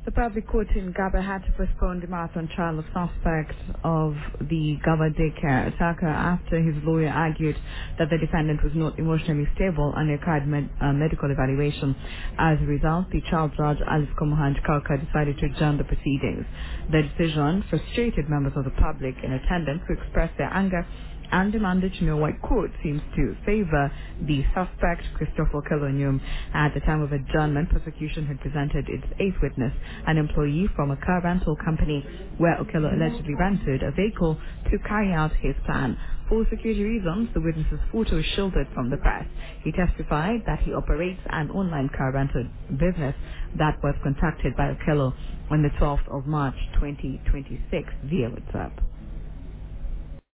The public court in Gaba had to postpone the marathon trial of suspect of the Gaba daycare attacker after his lawyer argued that the defendant was not emotionally stable and required medical evaluation. As a result, the child judge Alice Komohan Kalka decided to adjourn the proceedings. The decision frustrated members of the public in attendance who expressed their anger and demanded to know what court seems to favor the suspect, Christopher Kelonium. At the time of adjournment, prosecution had presented its eighth witness, an employee from a car rental company where Okello allegedly rented a vehicle to carry out his plan. For security reasons, the witness's photo is shielded from the press. He testified that he operates an online car rental business that was contacted by Okello on the 12th of March 2026 via WhatsApp.